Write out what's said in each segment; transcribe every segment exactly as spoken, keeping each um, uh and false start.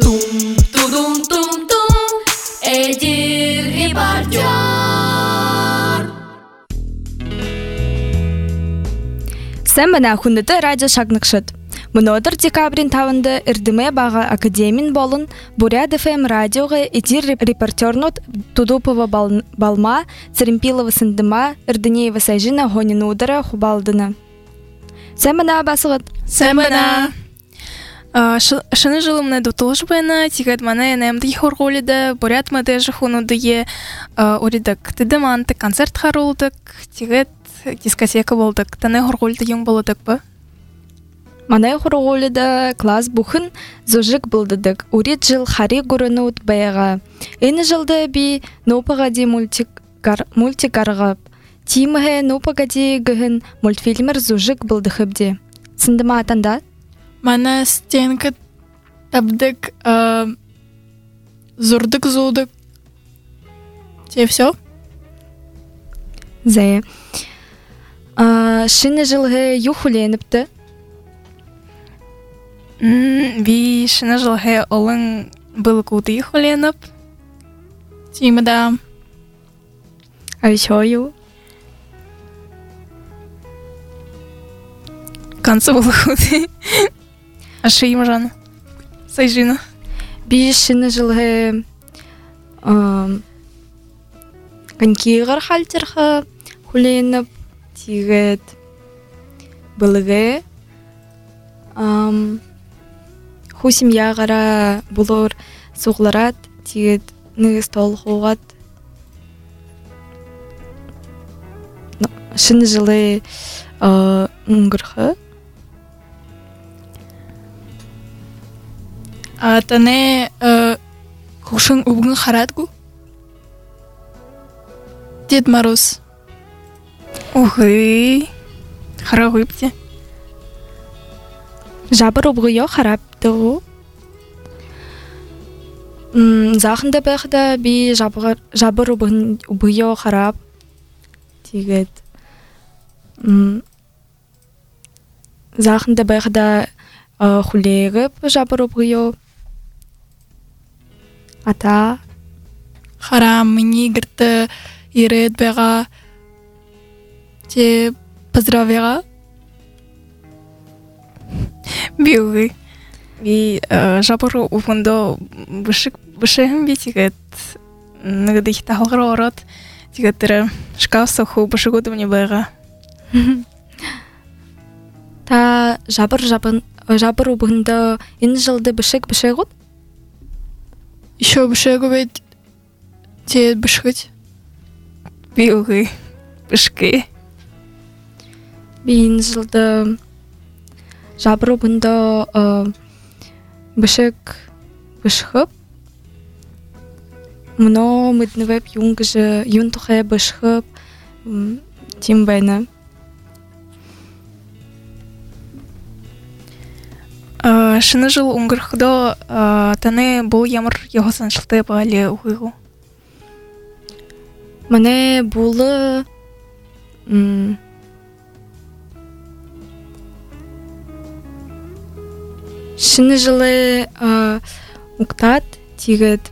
Тум, тудум, тум, тум. Эдир репортер. Сән бана хүндөті радио шагнықшыд. Мұнодыр декабрин тавынды үрдіме баға академин болын Бурят эф эм радиоға эдир репортернут Тудупова балма, Церемпилова сындыма, Үрдінеева сайжина гонин удара хубалдыны. Сән бана басығыд? Сән бана. Шыны жылымны дутылыш бәна, тигет мана янамды хорголида, Бурят мадежы хунудые оридак тыдыманты концерт харулдык, тигет дискотека болдык. Таны хорголида ең болдык ба? Манай хорголида класс бухын зожик болдыдык. Урит жыл хари гурынут баяға. Эни жылды би нопагади мультик арғап. Тимығы нопагади гыхын мультфильмер зожик болдыхыбде. Сындыма атанда? Мана стенка табдык зурдык зудык. Те все? Зая. Шыны жылғы юхуленіпті? Би шыны жылғы олың был куды юхуленіп. Тимі да. А еще ю? Концы был куды. А шыйым жаны? Сайжина? Би шыны жылғы конькиғыр хальтерға хуленіп тигет былығы ху семьяғара бұлыр суғларат тигет нығыз толғуғат шыны жылы ұңғырғы. Тане хушын ұбғын харатгу? Дед Мороз. Ухы, хара ғыпте. Жабыр ұбғыйо харапты ғу. Зақында бәқіда би жабыр ұбғыйо харап. Тегет. Зақында бәқіда хулегіп жабыр ұбғыйо. Ата. Харам, мені гірті ерет бәға. Те поздравяға. Би ұғы. Би жабыр ұбғындо бішігім бе тегет. Нығыды хитағылғыр орат. Тегеттірі шкаф соқу бішігуды мне бәға. Та жабыр ұбғындо ені жылды бішік бішік ғуд? Еще бішігі бәд те бішігіт. Би ұғы бішкі. Би ені жылды жабыр ұбғындо бішік бішігіп. Мұно мүдіні вәп юңгыжы юн тұхай бішігіп тем бәйні. Шыны жыл ұңғырқыдо таны бұл ямыр еғосан шылты бағалы ұғығу? Мане бұлы шыны жылы ұқтат тегет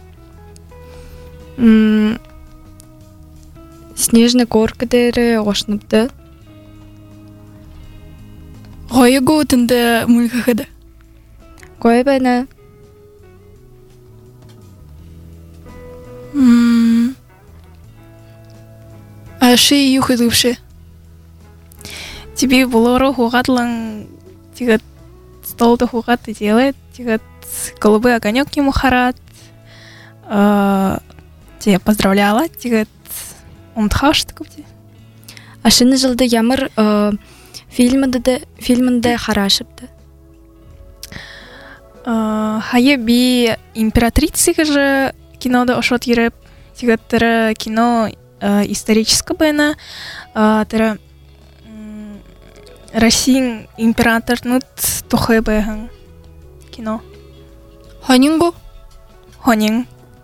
снежны горкадары оғышыныпты. Ғойы ғуытынды мүлгіғыды? Ғойы бәні. Ашы юхыдывшы? Тебе бұлыры хуғатлың тегет столды хуғаты делает, тегет голубый огонек ему харат. Те поздравляла, тегет ұмтхашты көпте. Ашыны жылды ямыр фильмінде харашыпты. Хайы би императрицыға жы кинода ошот еріп, тегеттірі кино историческі бәйна, тірі Россиян императорнут тұхай бәйін кино. Хонингу? Хонинг.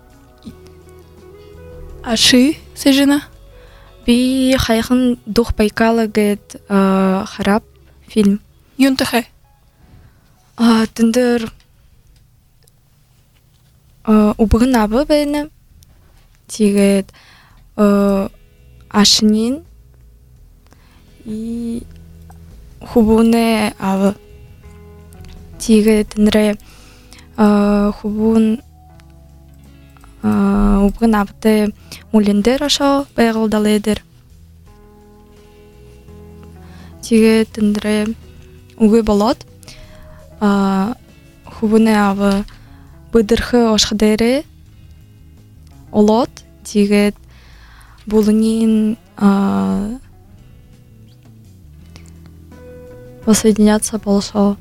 Ашы, сәжіна? Би хайхын дух Байкала гэд харап фильм. Юн тұхай? Тіндір убыгын абы бәйні. Тегет ашынин и хубуне абы. Тегет нре хубун убыгын абыты мулендер аша бәйгылдалыдыр. Тегет нре угы болот. Хубуне абы быдырхы ошхадere олот. Тегет булынин воссоединяться болшо.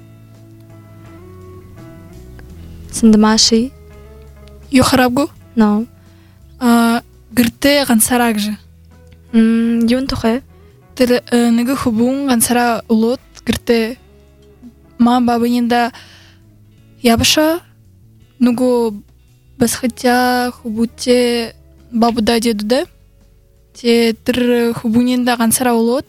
Сындымаши? Юхарабгу? No. Гырты гансарак же. Юн тухе? Тер нығы хубун гансара улот гырты ма бабынинда ябыша нугу басхатя хубуте бабуда дедуде. Те тер хубунинда гансара улот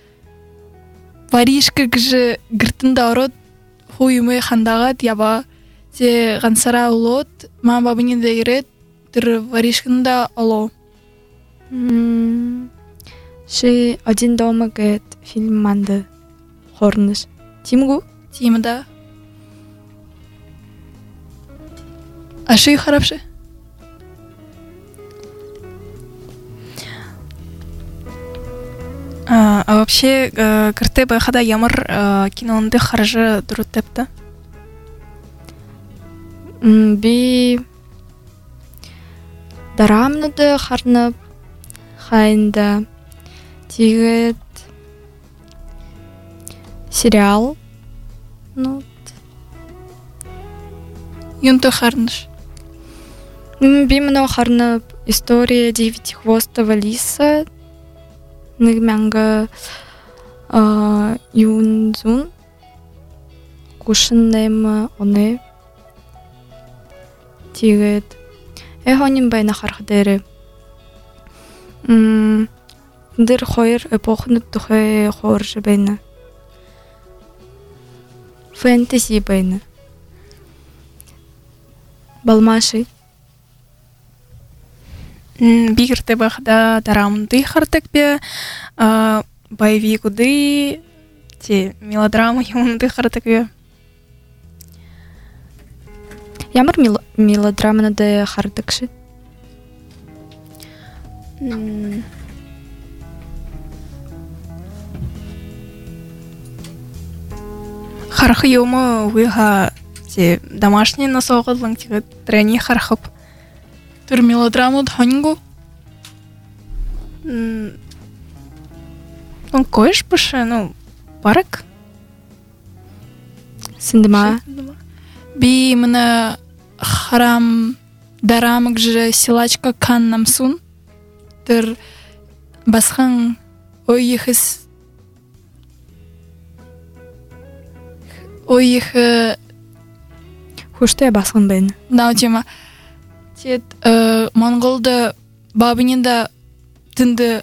варишка гжы гыртында орот хуюмы хандагат яба. Те гансара улот ма бабынинда ирет тер варишкында оло. Ши один дома гэт фильм манды хорныш. Тимгу? Тимда. А ши харапши? А, а вообще, кырты байхада ямар кинонды харжы дұрут тепті? Би дарамныды харнып хайында. Тегет сериал. Ну. Юнты харныш. Би мно харнып история девятихвостого лиса. Нигмянга юнзун. Кушыннайма оны. Тегет эхоним байна хархдere. Мм Дыр хойр эпохны тухай хоржы байна. Фэнтези байна. Балмаши. Бигірті бақда дарамды хартак бе, боевикуды, те мелодрама юмды хартак бе. Ямар мелодраманы хартакши? Хархы юмы выға те домашний насоғылың тегі трени хархып. Түр мелодраму дхонингу? Ну, койш башы, ну, барак. Сындыма? Би мына харам дарамык жы силачка кан намсун. Түр басхан ой ехіс ой ехі Хушты басхан байна. Нау тема. Тет монголды бабынында тынды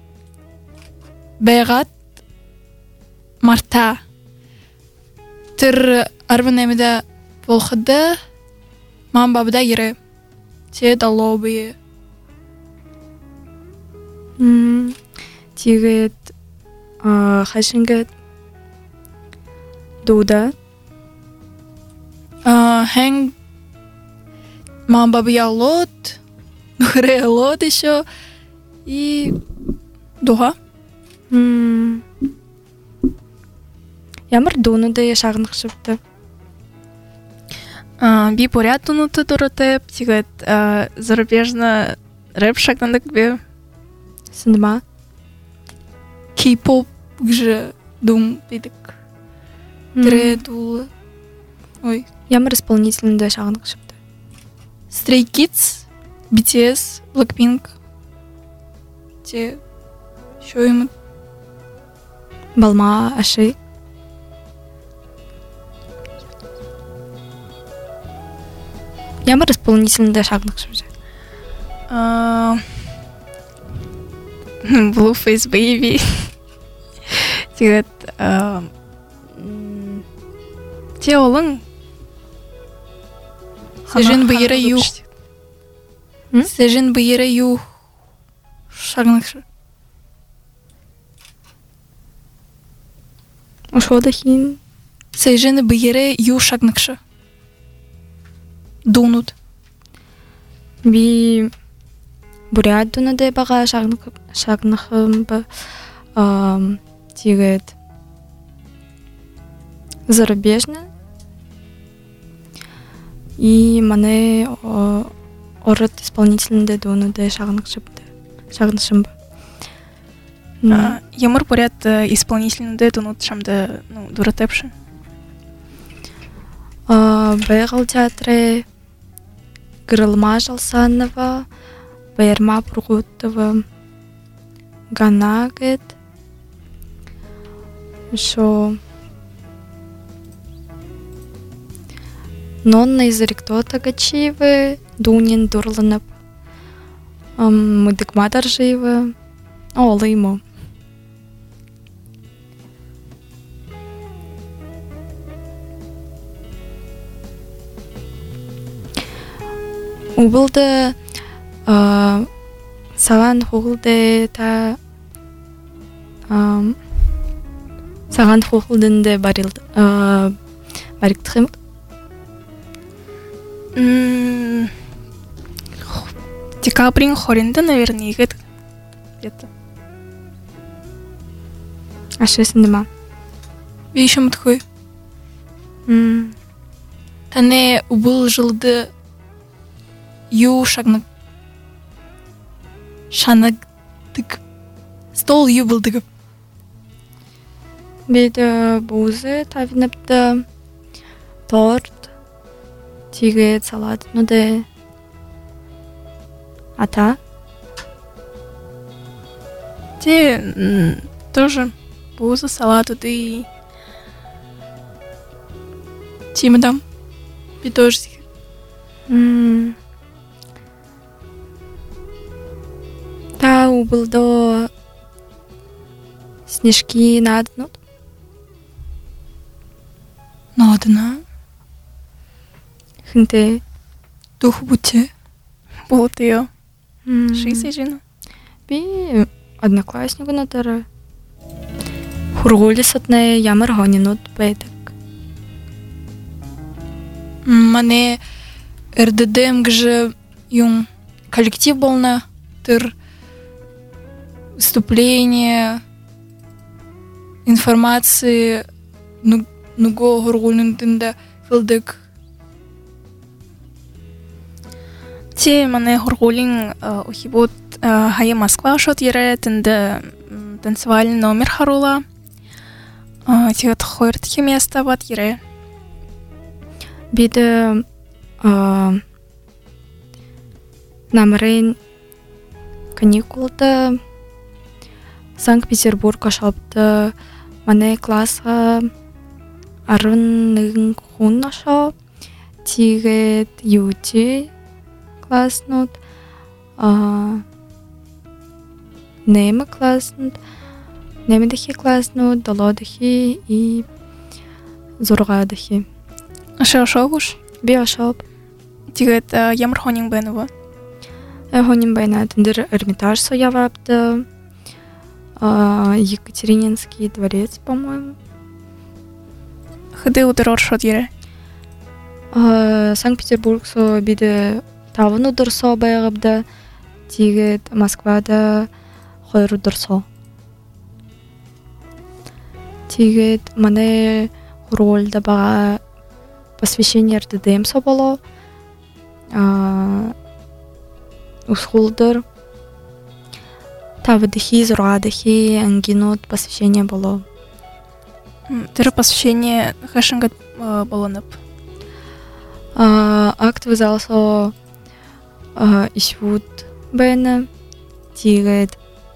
бәйгат марта. Түр арбынаймыда болхыды ман бабыда ері. Тет алло бүйі. Тегет хашынгет дуда. Хэнг ман бабыя лот, нухре лот еще и духа. Ямар дунуды шағынықшыпты? Би поряд дунуты дұрытып, тегет зарубежно рэп шағындық бе. Сындыма? Кей-поп гжы дум бидік. Тірі дулы. Ой. Ямар исполнительнды шағынықшыпты? Stray Kids, би ти эс, Blackpink. Те шо ему? Балма ашы? Ямар исполнительнды шағынықшыпты? Blueface Baby. Тегет те олың Сежин быйра ю. Сежин быйра ю. Шагныкшы. Ошо да хин. Сежин быйра ю шагныкшы. Дунут. Би бурят дуна да бага шагнық шагнықым ба тигет зарубежно. И мане орот исполнительный дуна да шагнықшып да шагнышым ба. Ямар бурят исполнительный да дунут шамда дуратепши. Бэйгал театре Гырылма Жалсанова, Байырма Пургутова, Ганагет, шо Нонна из Ректота Гачиевы, Дунин Дурланов, Мыдыкма Даржиева, Олыймо. Убылды саған хуғылды та саған хуғылдынды бариктығым. Декабрин хоринда, наверное, где-то. А что с ним? Вещам такой. Тане убыл жылды ю шагнак шанагдык стол ю булдыгып. Биде бузе тавинапты торт тигет салат нуде ата те тоже бузе салат уды тимадам би тоже Та убылдо снежки наднут. Надна. Хинте. Дух бути. Вот ее. Шисе жена. Би однокласснику натара. Хургули сатне ямар гонинут байтак. Мане РДДМ гже юн коллектив болна тыр выступление информации нуго хургулнунда филдык. Те мане хургулин ухибот хая Москва шот ере тенде танцевальный номер харула. Тигат хойрт место бат ере. Биде намрен каникулда Санкт-Петербург ашапты мане класса арын хун аша тигет юти класснут неме класснут немедехи класснут далодехи и зургадехи. Аша ашабуш? Би ашаб. Тигет ямар хонин бенова? Хонин бена тендер Эрмитаж соявапты. Екатерининский дворец, по-моему. Хыды удырор шот ере? Санкт-Петербург со биде тавын удырсо байгабда. Тигет Москвада хойр удырсо. Тигет мане рольда бага посвящение РДДМ соболо. Усхулдыр. Тавыдыхи, зурадыхи, ангинот посвящение было. Тыры посвящение хэшингат болонып. Акт вызался ишвуд бэна. Тигет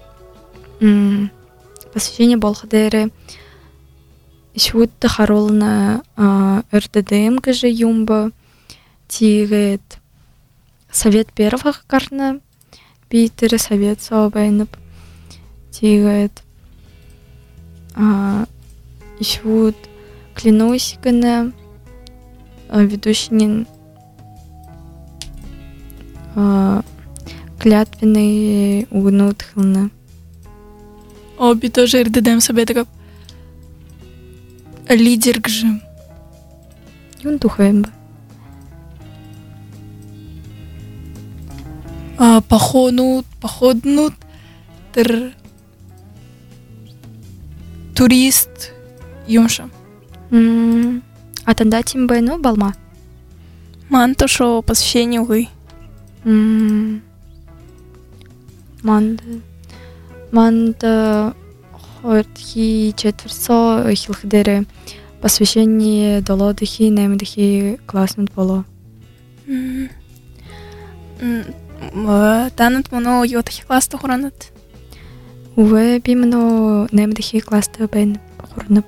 посвящение был хадере. Ишвуд тахаролна РДДМ гэжэ юмба. Тигет совет первого карна. Питер совет собайнып. Тигет ишвуд клянусь гына ведущинин клятвенный угнут хылны. Оби тоже ирдедем себе такой лидер гжим. Юн тухаем бы. Походнут, походнут, тер турист юмша. А тогда тем бы, ну, балма. Манто шо посвящение угы. Манда. Манда хотхи четверсо хилхдере посвящение долодыхи, немдыхи класснут боло. Танат моно йотахи класста хуранат. Уве бимно немдыхи класста бен хуранат.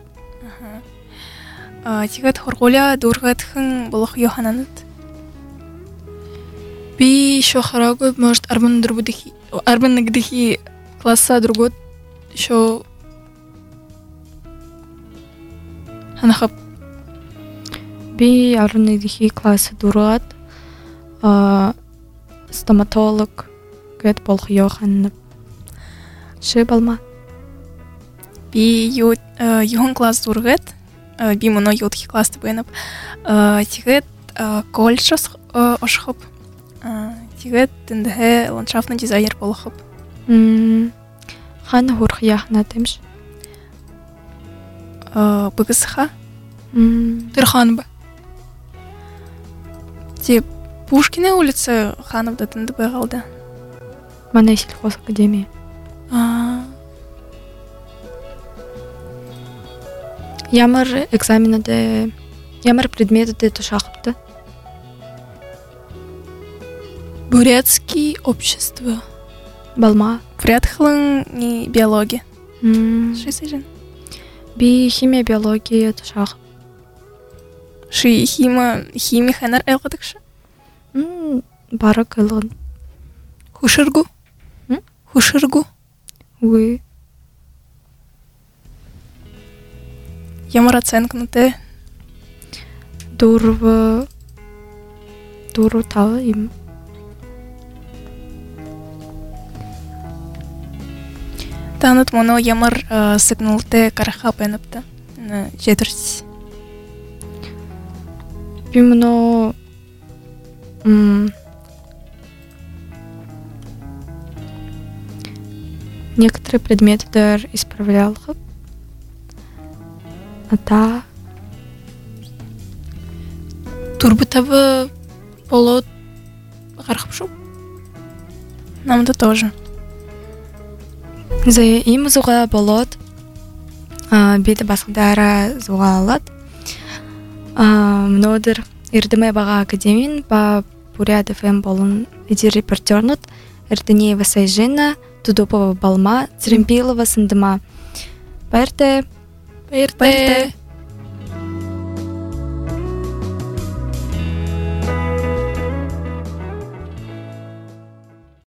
Тигат хорголя дургат хын болох йохананат. Би еще харагу, может, арбан другудыхи, арбан нагдыхи класса другот еще ханахап. Би арбан класса дургат стоматолог гэт болох йохананат. Ше балма. Би йохан класс дургат. Би моно йотхи класста бенап. Тигат кольшос ошхап. Тигат тендhe ландшафтный дизайнер болохоп. Хана хурх яхна темш. Быгысха. Тырханба. Те Пушкина улица Ханов да тенде бегалда. Мана сельхоз академия. Ямар экзаменде, ямар предметте тушахпты. Бурятский общество. Балма. Бурятхлын не биология. Ши Би химия, биология тушах. Ши хима, хими ханар элгадыкшы. Бара кылгын. Хушыргу? Хушыргу? Уй. Ямар оценка на те? Дурва. Дуру тава им. Танат моно ямар сигнал те караха пенапта на четверть. Бимно некоторые предметы дар исправлял. А та турбытава полот гархапшу. Нам да тоже. За им зуга болот. Биде басгдара зугалат. Мнодыр ирдеме бага академин ба Бурят эф эм болун иди репортернут. Эрденеева Сайжина, Тудопова Балма, Цремпилова Сындыма. Берте Берте.